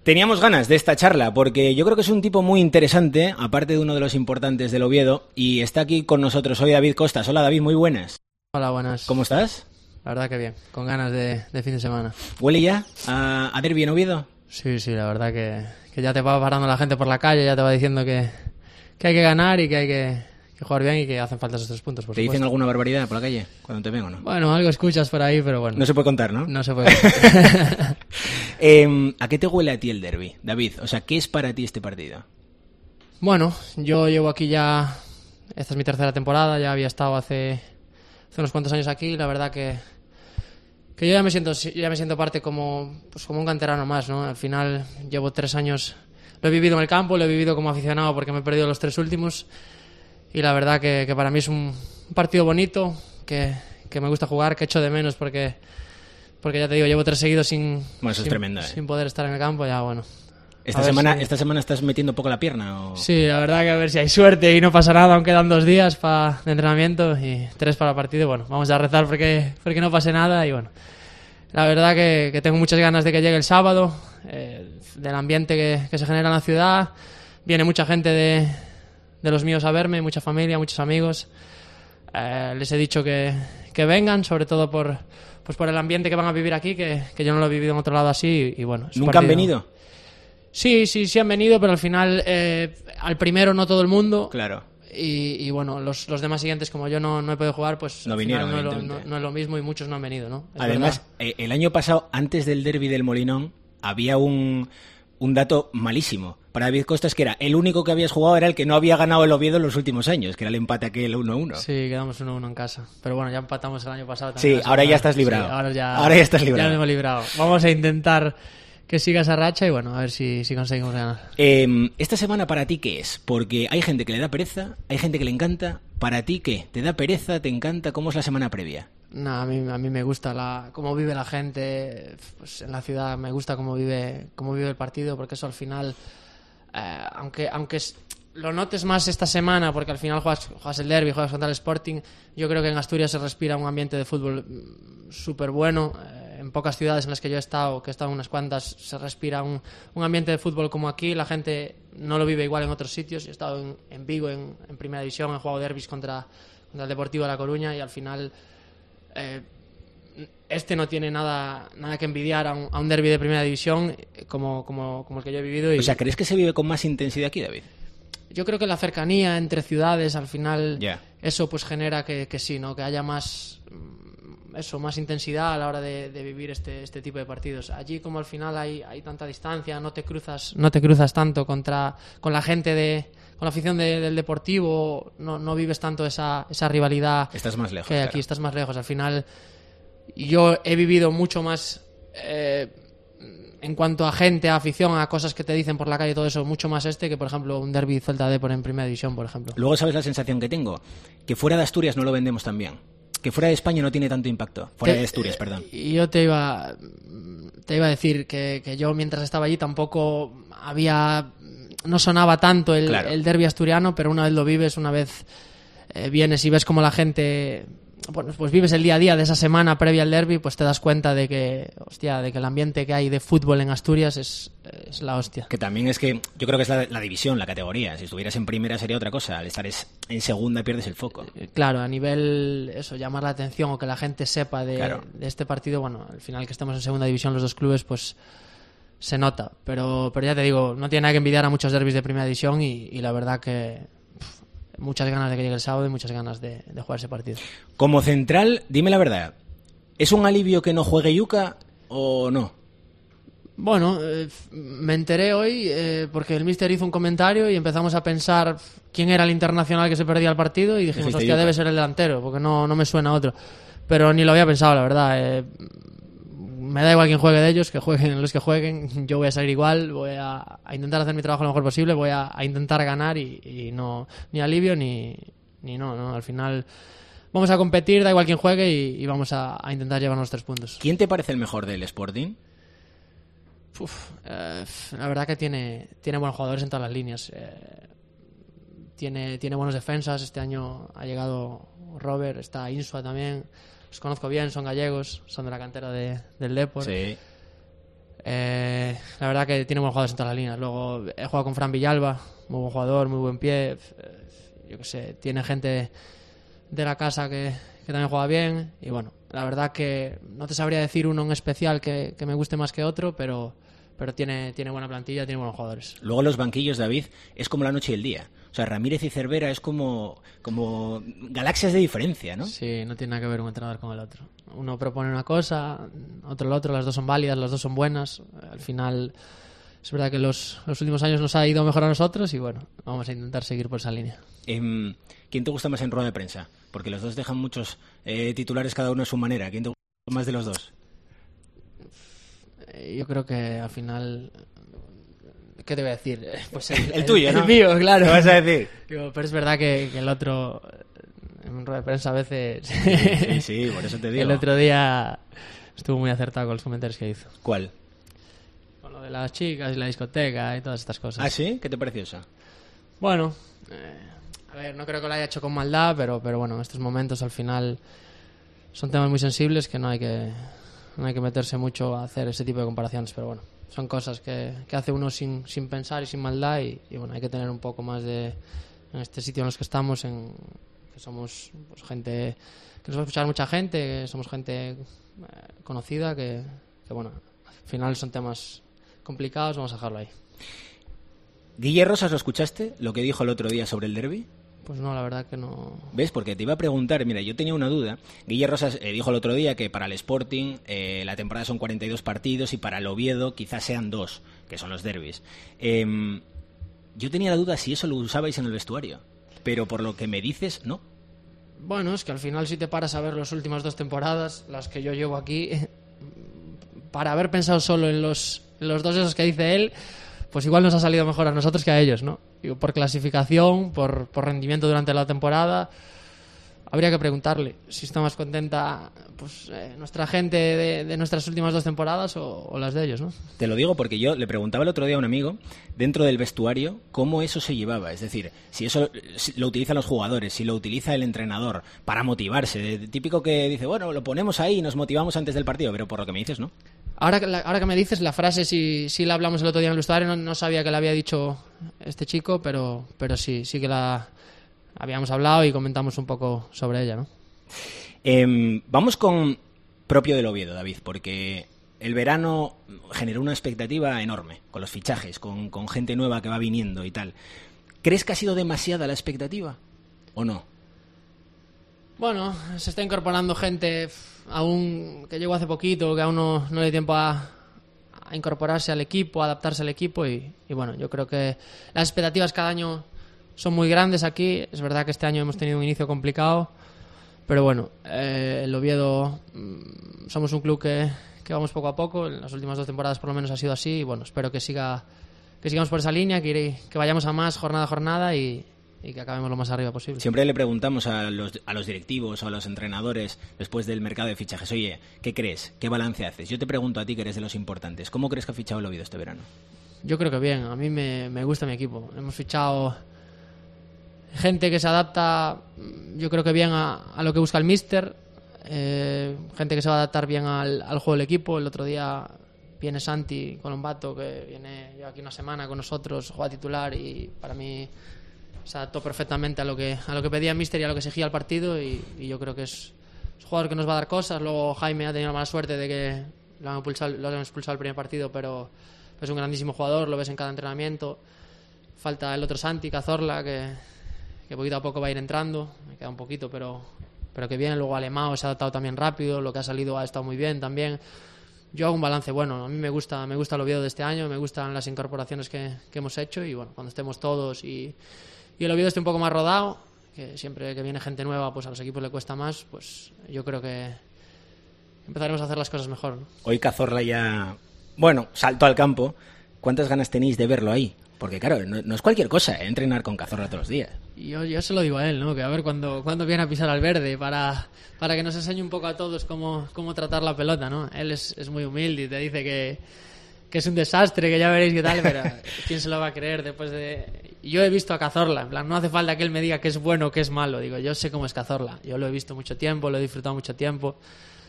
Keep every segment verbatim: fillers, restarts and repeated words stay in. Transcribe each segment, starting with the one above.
Teníamos ganas de esta charla porque yo creo que es un tipo muy interesante, aparte de uno de los importantes del Oviedo, y está aquí con nosotros hoy David Costas. Hola David, muy buenas. Hola, buenas. ¿Cómo estás? La verdad que bien, con ganas de, de fin de semana. ¿Huele ya a, a derbi en Oviedo? Sí, sí, la verdad que, que ya te va parando la gente por la calle, ya te va diciendo que, que hay que ganar y que hay que, que jugar bien y que hacen falta esos tres puntos, por ¿Te supuesto. dicen alguna barbaridad por la calle cuando te ven o no? Bueno, algo escuchas por ahí, pero bueno. No se puede contar, ¿no? No se puede contar. eh, ¿A qué te huele a ti el derbi, David? O sea, ¿qué es para ti este partido? Bueno, yo llevo aquí ya... Esta es mi tercera temporada, ya había estado hace, hace unos cuantos años aquí, la verdad que... Que yo ya me siento ya me siento parte como, pues como un canterano más, ¿no? Al final llevo tres años, lo he vivido en el campo, lo he vivido como aficionado porque me he perdido los tres últimos y la verdad que, que para mí es un, un partido bonito, que, que me gusta jugar, que echo de menos porque, porque ya te digo, llevo tres seguidos sin, bueno, eso es sin, tremendo, ¿eh? sin poder estar en el campo, ya bueno. ¿Esta semana, si... ¿Esta semana estás metiendo un poco la pierna? O... Sí, la verdad que a ver si hay suerte y no pasa nada, aunque quedan dos días pa, de entrenamiento y tres para el partido. Bueno, vamos a rezar porque, porque no pase nada y bueno. La verdad que, que tengo muchas ganas de que llegue el sábado, eh, del ambiente que, que se genera en la ciudad. Viene mucha gente de, de los míos a verme, mucha familia, muchos amigos. Eh, les he dicho que, que vengan, sobre todo por, pues por el ambiente que van a vivir aquí, que, que yo no lo he vivido en otro lado así. Y, y bueno, ¿Nunca partido... han venido? Sí, sí, sí han venido, pero al final eh, al primero no todo el mundo. Claro. Y, y bueno, los, los demás siguientes, como yo no, no he podido jugar, pues no al vinieron, final no, lo, no, no es lo mismo y muchos no han venido, ¿no? Es Además, eh, el año pasado, antes del derbi del Molinón, había un, un dato malísimo para David Costas, que era el único que habías jugado era el que no había ganado el Oviedo en los últimos años, que era el empate aquel uno a uno. Sí, quedamos uno a uno en casa. Pero bueno, ya empatamos el año pasado también. Sí, ahora ya estás librado. Sí, ahora, ya, ahora ya estás librado. Ya me hemos librado. Vamos a intentar que siga esa racha y bueno, a ver si, si conseguimos ganar. Eh, ¿Esta semana para ti qué es? Porque hay gente que le da pereza, hay gente que le encanta. ¿Para ti qué? ¿Te da pereza? ¿Te encanta? ¿Cómo es la semana previa? No, a mí, a mí me gusta la, cómo vive la gente pues en la ciudad, me gusta cómo vive, cómo vive el partido, porque eso al final, eh, aunque, aunque lo notes más esta semana, porque al final juegas, juegas el derbi, juegas contra el Sporting, yo creo que en Asturias se respira un ambiente de fútbol súper bueno. Eh, en pocas ciudades en las que yo he estado, que he estado en unas cuantas, se respira un, un ambiente de fútbol como aquí. La gente no lo vive igual en otros sitios. Yo he estado en, en Vigo, en, en Primera División, he jugado derbis contra, contra el Deportivo de La Coruña y al final eh, este no tiene nada, nada que envidiar a un, a un derbi de Primera División como, como, como el que yo he vivido. Y, o sea, ¿crees que se vive con más intensidad aquí, David? Yo creo que la cercanía entre ciudades, al final, yeah. eso pues genera que, que sí, ¿no? Que haya más... eso, más intensidad a la hora de, de vivir este, este tipo de partidos. Allí como al final hay, hay tanta distancia, no te cruzas, no te cruzas tanto contra con la gente de, con la afición de, del Deportivo, no, no vives tanto esa, esa rivalidad. Estás más lejos. Que claro. Aquí estás más lejos. Al final yo he vivido mucho más eh, en cuanto a gente, a afición, a cosas que te dicen por la calle, todo eso, mucho más este que por ejemplo un derbi Celta Depor en Primera División, por ejemplo. Luego sabes la sensación que tengo, que fuera de Asturias no lo vendemos tan bien. Que fuera de España no tiene tanto impacto. Fuera te, de Asturias, perdón. Y yo te iba te iba a decir que, que yo mientras estaba allí tampoco había... No sonaba tanto el, claro. el derbi asturiano, pero una vez lo vives, una vez eh, vienes y ves como la gente... Bueno, pues vives el día a día de esa semana previa al derbi, pues te das cuenta de que, hostia, de que el ambiente que hay de fútbol en Asturias es, es la hostia. Que también es que yo creo que es la, la división, la categoría. Si estuvieras en primera sería otra cosa. Al estar es, en segunda pierdes el foco. Claro, a nivel, eso, llamar la atención o que la gente sepa de, claro. de este partido, bueno, al final que estemos en segunda división los dos clubes, pues se nota. Pero, pero ya te digo, no tiene nada que envidiar a muchos derbis de primera división y, y la verdad que... muchas ganas de que llegue el sábado y muchas ganas de, de jugar ese partido. Como central, dime la verdad, ¿es un alivio que no juegue Yuka o no? Bueno, eh, me enteré hoy eh, porque el míster hizo un comentario y empezamos a pensar quién era el internacional que se perdía el partido y dijimos, hostia, Yuka debe ser el delantero, porque no, no me suena otro. Pero ni lo había pensado, la verdad. Eh, me da igual quién juegue de ellos, que jueguen los que jueguen, yo voy a salir igual, voy a, a intentar hacer mi trabajo lo mejor posible, voy a, a intentar ganar y, y no ni alivio ni, ni no, no, al final vamos a competir, da igual quién juegue y, y vamos a, a intentar llevarnos los tres puntos. ¿Quién te parece el mejor del Sporting? Uf, eh, la verdad que tiene, tiene buenos jugadores en todas las líneas. Eh, tiene, tiene buenas defensas, este año ha llegado Robert, está Insua también. Los conozco bien, son gallegos, son de la cantera de, del Depor. Sí. Eh, la verdad que tiene buenos jugadores en todas las líneas. Luego he jugado con Fran Villalba, muy buen jugador, muy buen pie. Eh, yo qué sé, tiene gente de la casa que, que también juega bien. Y bueno, la verdad que no te sabría decir uno en especial que, que me guste más que otro, pero, pero tiene, tiene buena plantilla, tiene buenos jugadores. Luego los banquillos, David, es como la noche y el día. O sea, Ramírez y Cervera es como, como galaxias de diferencia, ¿no? Sí, no tiene nada que ver un entrenador con el otro. Uno propone una cosa, otro lo otro, las dos son válidas, las dos son buenas. Al final, es verdad que los, los últimos años nos ha ido mejor a nosotros y bueno, vamos a intentar seguir por esa línea. Eh, ¿Quién te gusta más en rueda de prensa? Porque los dos dejan muchos eh, titulares cada uno a su manera. ¿Quién te gusta más de los dos? Yo creo que al final... ¿Qué te voy a decir? Pues el, el, el tuyo, el, ¿no? El mío, claro. ¿Qué vas a decir? Digo, pero es verdad que, que el otro, en rueda de prensa a veces... Sí, sí, por eso te digo. El otro día estuvo muy acertado con los comentarios que hizo. ¿Cuál? Con lo de las chicas y la discoteca y todas estas cosas. ¿Ah, sí? ¿Qué te pareció eso? Bueno, eh, a ver, no creo que lo haya hecho con maldad, pero, pero bueno, en estos momentos al final son temas muy sensibles que no hay que, no hay que meterse mucho a hacer ese tipo de comparaciones, pero bueno. Son cosas que, que hace uno sin, sin pensar y sin maldad y, y bueno, hay que tener un poco más de... En este sitio en los que estamos, en, que somos pues, gente... Que nos va a escuchar mucha gente, que somos gente eh, conocida, que, que bueno, al final son temas complicados, vamos a dejarlo ahí. ¿Guille Rosas lo escuchaste? Lo que dijo el otro día sobre el derbi. Pues no, la verdad que no... ¿Ves? Porque te iba a preguntar, mira, yo tenía una duda. Guille Rosas eh, dijo el otro día que para el Sporting eh, la temporada son cuarenta y dos partidos y para el Oviedo quizás sean dos, que son los derbis. Eh, yo tenía la duda si eso lo usabais en el vestuario, pero por lo que me dices, no. Bueno, es que al final si te paras a ver las últimas dos temporadas, las que yo llevo aquí, para haber pensado solo en los, en los dos esos que dice él, pues igual nos ha salido mejor a nosotros que a ellos, ¿no? Digo, por clasificación, por, por rendimiento durante la temporada, habría que preguntarle si está más contenta pues eh, nuestra gente de, de nuestras últimas dos temporadas o, o las de ellos, ¿no? Te lo digo porque yo le preguntaba el otro día a un amigo, dentro del vestuario, cómo eso se llevaba. Es decir, si eso si lo utilizan los jugadores, si lo utiliza el entrenador para motivarse. De, típico que dice, bueno, lo ponemos ahí y nos motivamos antes del partido, pero por lo que me dices, ¿no? Ahora que, la, ahora que me dices, la frase sí, sí la hablamos el otro día en el vestuario, no, no sabía que la había dicho este chico, pero, pero sí, sí que la habíamos hablado y comentamos un poco sobre ella, ¿no? Eh, vamos con propio del Oviedo, David, porque el verano generó una expectativa enorme con los fichajes, con, con gente nueva que va viniendo y tal. ¿Crees que ha sido demasiada la expectativa o no? Bueno, se está incorporando gente aún que llegó hace poquito, que aún no, no le dio tiempo a, a incorporarse al equipo, a adaptarse al equipo y, y bueno, yo creo que las expectativas cada año son muy grandes aquí. Es verdad que este año hemos tenido un inicio complicado, pero bueno, eh, el Oviedo mmm, somos un club que, que vamos poco a poco. En las últimas dos temporadas por lo menos ha sido así y bueno, espero que siga que sigamos por esa línea, que, iré, que vayamos a más jornada a jornada y y que acabemos lo más arriba posible. Siempre le preguntamos a los, a los directivos o a los entrenadores después del mercado de fichajes, oye, ¿qué crees? ¿Qué balance haces? Yo te pregunto a ti, que eres de los importantes, ¿cómo crees que ha fichado el Oviedo este verano? Yo creo que bien, a mí me, me gusta mi equipo. Hemos fichado gente que se adapta, yo creo que bien a, a lo que busca el míster, eh, gente que se va a adaptar bien al, al juego del equipo. El otro día viene Santi Colombato, que viene yo aquí una semana con nosotros, juega titular y para mí se adaptó perfectamente a lo que a lo que pedía el míster y a lo que exigía el partido y, y yo creo que es, es un jugador que nos va a dar cosas. Luego Jaime ha tenido la mala suerte de que lo han expulsado, lo han expulsado el primer partido, pero es un grandísimo jugador, lo ves en cada entrenamiento. Falta el otro Santi Cazorla, que, que poquito a poco va a ir entrando, me queda un poquito, pero, pero que bien. Luego Alemão se ha adaptado también rápido, lo que ha salido ha estado muy bien también. Yo hago un balance bueno, a mí me gusta me gusta el Oviedo de este año, me gustan las incorporaciones que, que hemos hecho y bueno, cuando estemos todos y y el Oviedo esté un poco más rodado, que siempre que viene gente nueva pues a los equipos le cuesta más, pues yo creo que empezaremos a hacer las cosas mejor, ¿no? Hoy Cazorla ya, bueno, saltó al campo. ¿Cuántas ganas tenéis de verlo ahí? Porque claro, no, no es cualquier cosa, ¿eh? Entrenar con Cazorla todos los días. Yo, yo se lo digo a él, ¿no? Que a ver cuando, cuando viene a pisar al verde para, para que nos enseñe un poco a todos cómo, cómo tratar la pelota, ¿no? Él es, es muy humilde y te dice que, que es un desastre, que ya veréis qué tal, pero ¿quién se lo va a creer después de...? Yo he visto a Cazorla, en plan, no hace falta que él me diga que es bueno o que es malo. Digo, yo sé cómo es Cazorla, yo lo he visto mucho tiempo, lo he disfrutado mucho tiempo.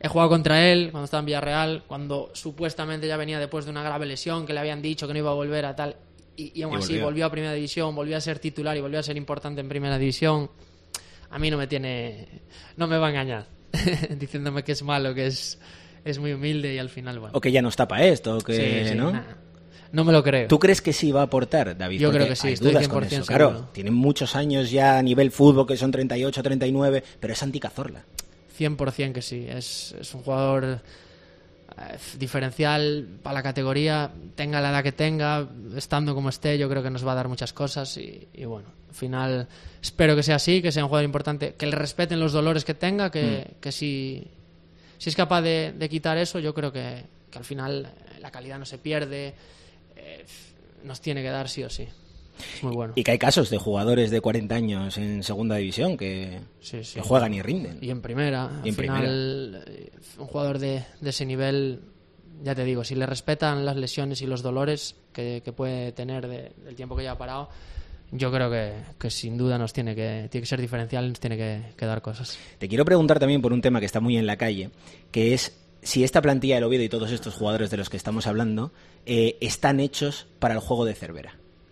he jugado contra él cuando estaba en Villarreal, cuando supuestamente ya venía después de una grave lesión, que le habían dicho que no iba a volver a tal, y, y aún y así volvió. volvió a Primera División, volvió a ser titular y volvió a ser importante en Primera División. A mí no me tiene, no me va a engañar diciéndome que es malo, que es, es muy humilde y al final, bueno. O que ya no está para esto, o que sí, sí, ¿no? Nah. No me lo creo. ¿Tú crees que sí va a aportar, David? Yo Porque creo que sí, hay estoy dudas cien por ciento con eso. seguro. Claro, tienen muchos años ya a nivel fútbol, que son treinta y ocho, treinta y nueve, pero es Santi Cazorla. cien por ciento que sí, es, es un jugador eh, diferencial para la categoría, tenga la edad que tenga, estando como esté, yo creo que nos va a dar muchas cosas y, y bueno, al final espero que sea así, que sea un jugador importante, que le respeten los dolores que tenga, que, mm. que si, si es capaz de, de quitar eso, yo creo que, que al final la calidad no se pierde, eh, nos tiene que dar sí o sí. Es muy bueno. Y que hay casos de jugadores de cuarenta años en segunda división que, sí, sí. que juegan y rinden. Y en primera. Y en al final, primera. Un jugador de, de ese nivel, ya te digo, si le respetan las lesiones y los dolores que, que puede tener de, del tiempo que lleva parado, yo creo que, que sin duda nos tiene que, tiene que ser diferencial y nos tiene que, que dar cosas. Te quiero preguntar también por un tema que está muy en la calle, que es si esta plantilla del Oviedo y todos estos jugadores de los que estamos hablando eh, están hechos para el juego de Cervera.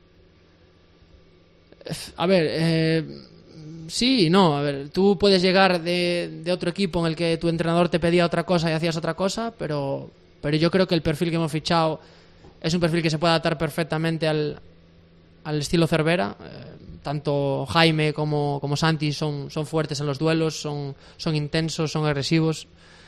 A ver, eh, sí y no. A ver, tú puedes llegar de, de otro equipo en el que tu entrenador te pedía otra cosa y hacías otra cosa, pero, pero yo creo que el perfil que hemos fichado es un perfil que se puede adaptar perfectamente al, al estilo Cervera. Eh, tanto Jaime como, como Santi son, son fuertes en los duelos, son, son intensos, son agresivos.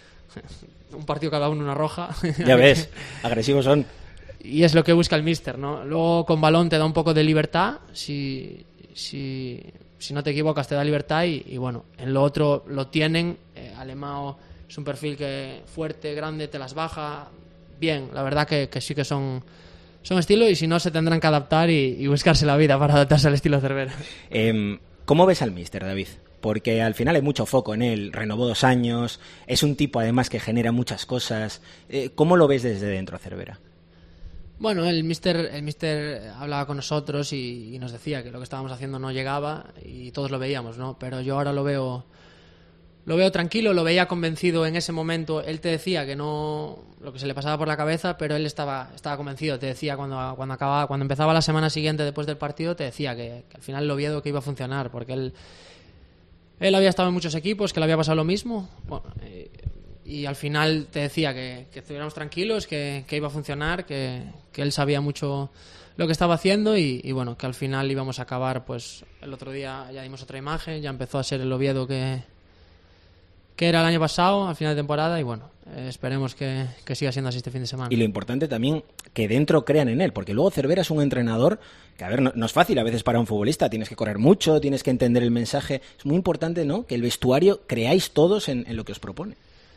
Un partido cada uno, una roja. Ya ves, agresivos son. Y es lo que busca el míster, ¿no? Luego con balón te da un poco de libertad, si, si, si no te equivocas te da libertad y, y bueno, en lo otro lo tienen. eh, Alemão es un perfil que fuerte, grande, te las baja bien, la verdad que, que sí que son, son estilo y si no se tendrán que adaptar y, y buscarse la vida para adaptarse al estilo Cervera. Eh, ¿Cómo ves al míster, David? Porque al final hay mucho foco en él, renovó dos años, es un tipo además que genera muchas cosas. Eh, ¿Cómo lo ves desde dentro, Cervera? Bueno, el míster el míster hablaba con nosotros y, y nos decía que lo que estábamos haciendo no llegaba y todos lo veíamos, ¿no? Pero yo ahora lo veo lo veo tranquilo, lo veía convencido en ese momento. Él te decía que no lo que se le pasaba por la cabeza, pero él estaba estaba convencido. Te decía cuando cuando acababa cuando empezaba la semana siguiente después del partido, te decía que, que al final lo Oviedo que iba a funcionar, porque él él había estado en muchos equipos que le había pasado lo mismo. Bueno, eh, y al final te decía que, que estuviéramos tranquilos, que, que iba a funcionar, que, que él sabía mucho lo que estaba haciendo y, y bueno, que al final íbamos a acabar, pues el otro día ya dimos otra imagen, ya empezó a ser el Oviedo que, que era el año pasado, al final de temporada y bueno, eh, esperemos que, que siga siendo así este fin de semana. Y lo importante también, que dentro crean en él, porque luego Cervera es un entrenador que, a ver, no, no es fácil a veces para un futbolista, tienes que correr mucho, tienes que entender el mensaje, es muy importante, ¿no?, que el vestuario creáis todos en, en lo que os propone.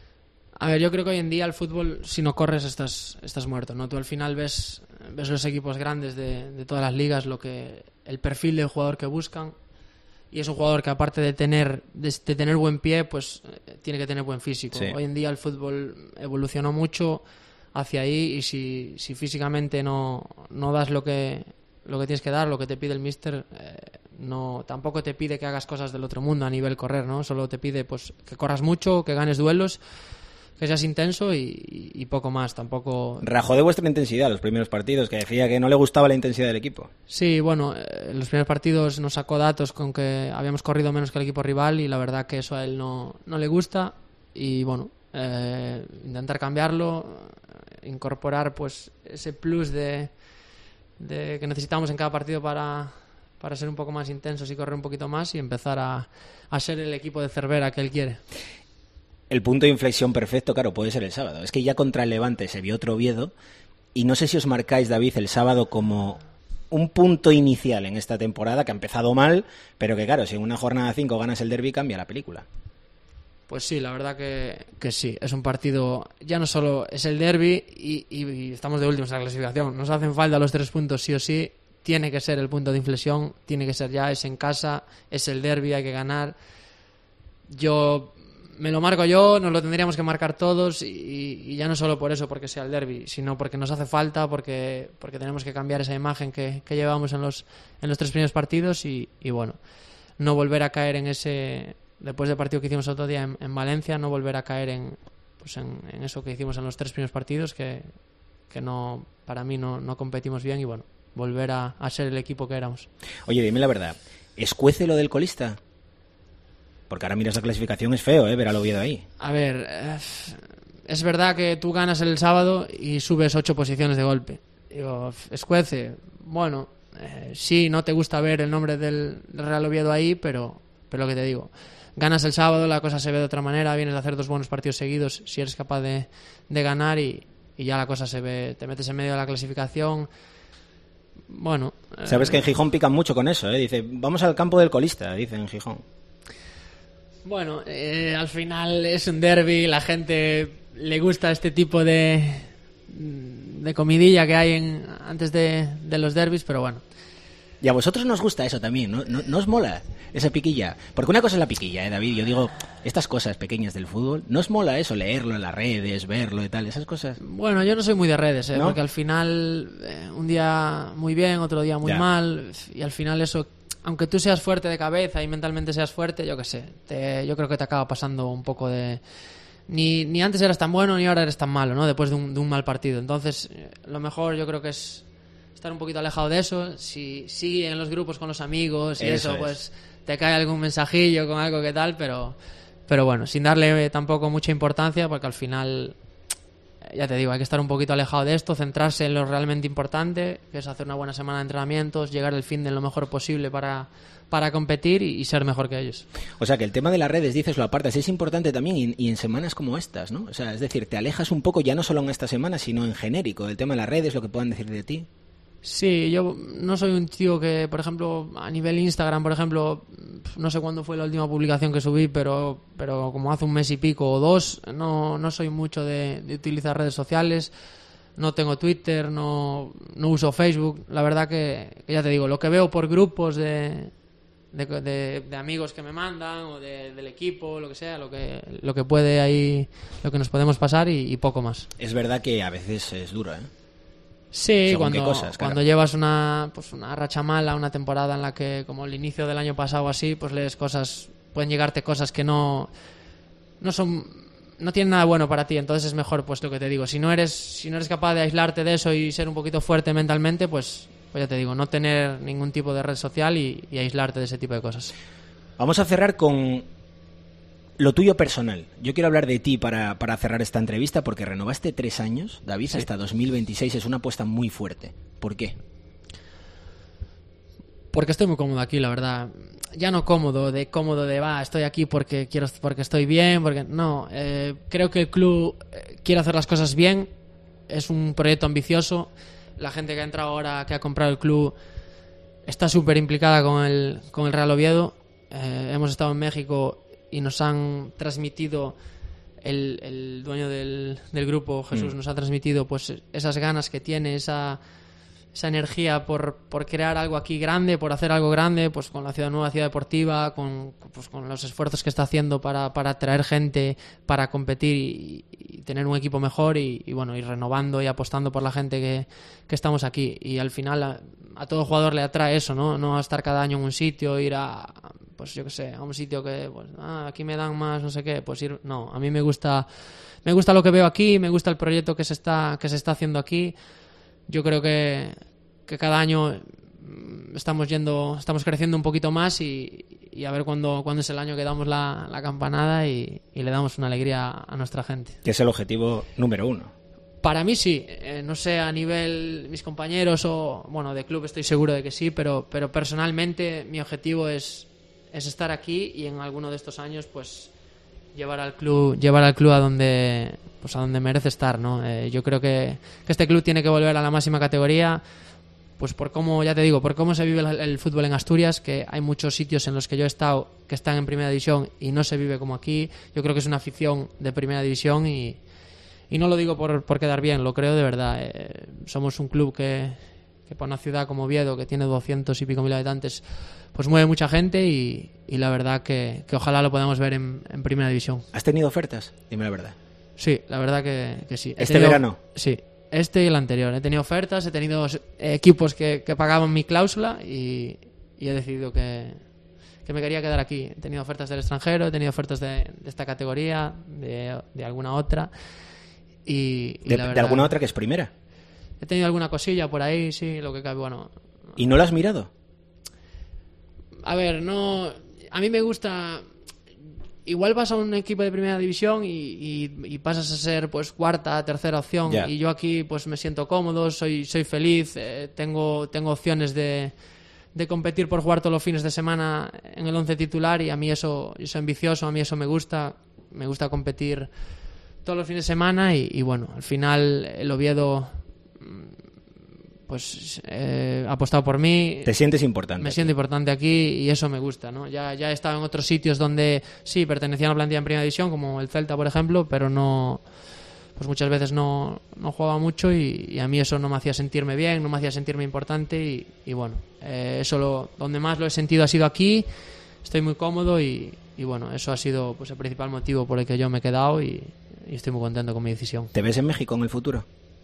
A ver, yo creo que hoy en día el fútbol, si no corres, estás, estás muerto, ¿no? Tú al final ves, ves los equipos grandes de, de todas las ligas, lo que el perfil del jugador que buscan, y es un jugador que aparte de tener de, de tener buen pie, pues eh, tiene que tener buen físico. Sí. Hoy en día el fútbol evolucionó mucho hacia ahí y si, si físicamente no, no das lo que lo que tienes que dar, lo que te pide el míster, eh, no tampoco te pide que hagas cosas del otro mundo a nivel correr, ¿no? Solo te pide pues que corras mucho, que ganes duelos, que seas intenso y, y poco más, tampoco... Rajó de vuestra intensidad los primeros partidos, que decía que no le gustaba la intensidad del equipo. Sí, bueno, en los primeros partidos nos sacó datos con que habíamos corrido menos que el equipo rival y la verdad que eso a él no, no le gusta y bueno, eh, intentar cambiarlo, incorporar pues ese plus de, de que necesitamos en cada partido para, para ser un poco más intensos y correr un poquito más y empezar a, a ser el equipo de Cervera que él quiere. El punto de inflexión perfecto, claro, puede ser el sábado. Es que ya contra el Levante se vio otro Oviedo y no sé si os marcáis, David, el sábado como un punto inicial en esta temporada que ha empezado mal, pero que claro, si en una jornada cinco ganas el derbi cambia la película. Pues sí, la verdad que, que sí. Es un partido, ya no solo es el derbi y, y, y estamos de últimos en la clasificación. Nos hacen falta los tres puntos sí o sí. Tiene que ser el punto de inflexión, tiene que ser ya, es en casa, es el derbi, hay que ganar. Yo... Me lo marco yo, nos lo tendríamos que marcar todos y, y ya no solo por eso, porque sea el derbi, sino porque nos hace falta, porque porque tenemos que cambiar esa imagen que, que llevamos en los en los tres primeros partidos y, y bueno, no volver a caer en ese, después del partido que hicimos otro día en, en Valencia, no volver a caer en, pues pues en, en eso que hicimos en los tres primeros partidos, que, que no, para mí no, no competimos bien y bueno, volver a, a ser el equipo que éramos. Oye, dime la verdad, ¿escuece lo del colista? Porque ahora miras la clasificación, es feo, ¿eh? Ver al Oviedo ahí. A ver, eh, es verdad que tú ganas el sábado y subes ocho posiciones de golpe. Digo, escuece, bueno, eh, sí, no te gusta ver el nombre del, del Real Oviedo ahí, pero, pero lo que te digo, ganas el sábado, la cosa se ve de otra manera, vienes a hacer dos buenos partidos seguidos, si eres capaz de, de ganar y, y ya la cosa se ve, te metes en medio de la clasificación. Bueno, sabes eh, que en Gijón pican mucho con eso, ¿eh? Dice, vamos al campo del colista, dice en Gijón. Bueno, eh, al final es un derbi, la gente le gusta este tipo de, de comidilla que hay en, antes de, de los derbis, pero bueno. Y a vosotros nos gusta eso también, ¿no? ¿No, no os mola esa piquilla? Porque una cosa es la piquilla, ¿eh, David? Yo digo, estas cosas pequeñas del fútbol, ¿no os mola eso? Leerlo en las redes, verlo y tal, esas cosas. Bueno, yo no soy muy de redes, ¿eh? ¿No? Porque al final eh, un día muy bien, otro día muy Ya. mal, y al final eso, aunque tú seas fuerte de cabeza y mentalmente seas fuerte, yo qué sé, te, yo creo que te acaba pasando un poco de... Ni, ni antes eras tan bueno ni ahora eres tan malo, ¿no? Después de un, de un mal partido. Entonces, eh, lo mejor yo creo que es estar un poquito alejado de eso. Si sigue en los grupos con los amigos y Eso eso, es. pues te cae algún mensajillo con algo que tal, pero, pero bueno, sin darle eh, tampoco mucha importancia, porque al final, eh, ya te digo, hay que estar un poquito alejado de esto, centrarse en lo realmente importante, que es hacer una buena semana de entrenamientos, llegar el fin de lo mejor posible para, para competir y, y ser mejor que ellos. O sea, que el tema de las redes, dices, lo apartas, es importante también y, y en semanas como estas, ¿no? O sea, es decir, te alejas un poco ya no solo en esta semana, sino en genérico, el tema de las redes, lo que puedan decir de ti. Sí, yo no soy un tío que, por ejemplo, a nivel Instagram, por ejemplo, no sé cuándo fue la última publicación que subí, pero, pero como hace un mes y pico o dos, no, no soy mucho de, de utilizar redes sociales, no tengo Twitter, no, no uso Facebook. La verdad que, que ya te digo, lo que veo por grupos de, de, de, de amigos que me mandan o de, del equipo, lo que sea, lo que, lo que puede ahí, lo que nos podemos pasar y, y poco más. Es verdad que a veces es duro, ¿eh? Sí, Según cuando, qué cosas, claro. cuando llevas una, pues una racha mala, una temporada en la que, como el inicio del año pasado así, pues lees cosas, pueden llegarte cosas que no, no son, no tienen nada bueno para ti, entonces es mejor, pues lo que te digo, si no eres, si no eres capaz de aislarte de eso y ser un poquito fuerte mentalmente, pues, pues ya te digo, no tener ningún tipo de red social y, y aislarte de ese tipo de cosas. Vamos a cerrar con lo tuyo personal. Yo quiero hablar de ti para, para cerrar esta entrevista porque renovaste tres años, David, Sí. hasta dos mil veintiséis. Es una apuesta muy fuerte. ¿Por qué? Porque estoy muy cómodo aquí, la verdad. Ya no cómodo, de cómodo de va, estoy aquí porque quiero, porque estoy bien, porque no. Eh, creo que el club eh, quiere hacer las cosas bien. Es un proyecto ambicioso. La gente que ha entrado ahora, que ha comprado el club, está súper implicada con el, con el Real Oviedo. Eh, hemos estado en México y nos han transmitido, el, el dueño del, del grupo, Jesús, Mm. nos ha transmitido pues esas ganas que tiene, esa, esa energía por, por crear algo aquí grande, por hacer algo grande, pues con la ciudad nueva ciudad deportiva, con, pues, con los esfuerzos que está haciendo para, para atraer gente, para competir y, y tener un equipo mejor y, y bueno, ir renovando y apostando por la gente que, que estamos aquí. Y al final a, a todo jugador le atrae eso, ¿no? No estar cada año en un sitio, ir a, pues yo qué sé, a un sitio que, pues, ah, aquí me dan más, no sé qué, pues ir, no, a mí me gusta, me gusta lo que veo aquí, me gusta el proyecto que se está, que se está haciendo aquí. Yo creo que, que cada año mm, estamos yendo, estamos creciendo un poquito más y, y a ver cuándo, cuándo es el año que damos la, la campanada y, y le damos una alegría a nuestra gente. Que es el objetivo número uno. Para mí sí, eh, no sé a nivel mis compañeros o, bueno, de club estoy seguro de que sí, pero, pero personalmente mi objetivo es es estar aquí y en alguno de estos años pues llevar al club llevar al club a donde pues a donde merece estar, ¿no? Eh, yo creo que, que este club tiene que volver a la máxima categoría, pues por cómo, ya te digo, por cómo se vive el, el fútbol en Asturias, que hay muchos sitios en los que yo he estado que están en primera división y no se vive como aquí. Yo creo que es una afición de primera división y, y no lo digo por, por quedar bien, lo creo de verdad. Eh, somos un club que que para una ciudad como Oviedo, que tiene doscientos y pico mil habitantes, pues mueve mucha gente y, y la verdad que, que ojalá lo podamos ver en, en primera división. ¿Has tenido ofertas? Dime la verdad. Sí, la verdad que, que sí. He ¿Este tenido- verano? Sí, este y el anterior. He tenido ofertas, he tenido eh, equipos que, que pagaban mi cláusula y, y he decidido que, que me quería quedar aquí. He tenido ofertas del extranjero, he tenido ofertas de, de esta categoría, de, de alguna otra. Y, y de, la verdad, ¿De alguna otra que es primera? He tenido alguna cosilla por ahí, sí, lo que cabe, bueno. ¿Y no la has mirado? A ver, no... A mí me gusta... Igual vas a un equipo de primera división y, y, y pasas a ser pues cuarta, tercera opción. Yeah. Y yo aquí pues me siento cómodo, soy, soy feliz, eh, tengo, tengo opciones de, de competir por jugar todos los fines de semana en el once titular y a mí eso, yo soy ambicioso, a mí eso me gusta. Me gusta competir todos los fines de semana y, y bueno, al final el Oviedo pues eh, ha apostado por mí. ¿Te sientes importante? Me aquí? siento importante aquí y eso me gusta, ¿no? Ya, ya he estado en otros sitios donde sí pertenecían a la plantilla en primera división, como el Celta, por ejemplo, pero no, pues muchas veces no, no jugaba mucho y, y a mí eso no me hacía sentirme bien, no me hacía sentirme importante y, y bueno, eh, eso lo, donde más lo he sentido ha sido aquí. Estoy muy cómodo y, y bueno, eso ha sido pues el principal motivo por el que yo me he quedado y, y estoy muy contento con mi decisión. ¿Te ves en México en el futuro?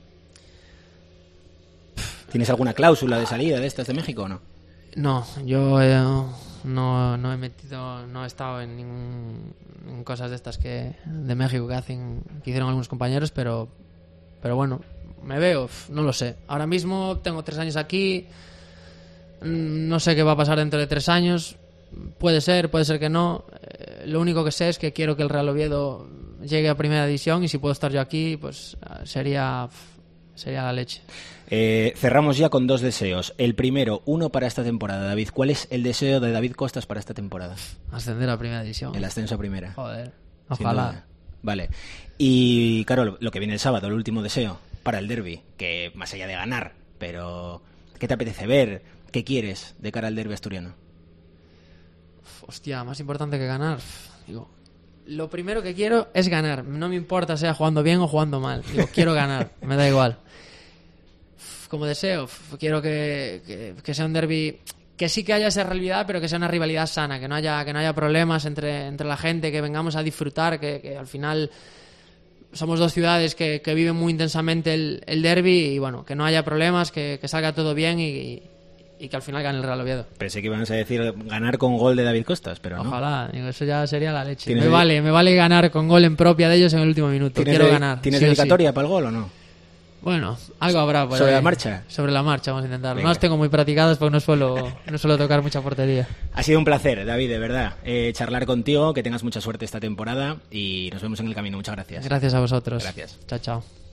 ¿Tienes alguna cláusula de salida de estas de México o no? No, yo eh, no, no he metido, no he estado en, ningún, en cosas de estas que de México que hacen, que hicieron algunos compañeros, pero, pero bueno, me veo, no lo sé. Ahora mismo tengo tres años aquí, no sé qué va a pasar dentro de tres años. Puede ser, puede ser que no. Eh, lo único que sé es que quiero que el Real Oviedo llegue a primera división y si puedo estar yo aquí, pues sería, sería la leche. Eh, cerramos ya con dos deseos. El primero, uno para esta temporada, David. ¿Cuál es el deseo de David Costas para esta temporada? Ascender a primera división. El ascenso a primera. Joder, ojalá. Vale. Y claro, lo que viene el sábado, el último deseo para el derbi, que más allá de ganar, pero ¿qué te apetece ver? ¿Qué quieres de cara al derbi asturiano? Hostia, más importante que ganar. Digo, lo primero que quiero es ganar. No me importa sea jugando bien o jugando mal. Digo, quiero ganar, me da igual. Como deseo, quiero que, que, que sea un derbi que sí que haya esa rivalidad, pero que sea una rivalidad sana, que no haya, que no haya problemas entre, entre la gente, que vengamos a disfrutar, que, que al final somos dos ciudades que, que viven muy intensamente el, el derbi y bueno, que no haya problemas, que, que salga todo bien y, y que al final gane el Real Oviedo. Pensé que iban a decir ganar con gol de David Costas, pero no. Ojalá, digo, eso ya sería la leche. Me el... vale, me vale ganar con gol en propia de ellos en el último minuto. Quiero de... ganar. ¿Tienes sí dedicatoria sí. para el gol o no? Bueno, algo habrá por ¿Sobre ahí. la marcha? Sobre la marcha, vamos a intentarlo. Venga. No las tengo muy practicadas porque no suelo, no suelo tocar mucha portería. Ha sido un placer, David, de verdad, eh, charlar contigo, que tengas mucha suerte esta temporada y nos vemos en el camino. Muchas gracias. Gracias a vosotros. Gracias. Chao, chao.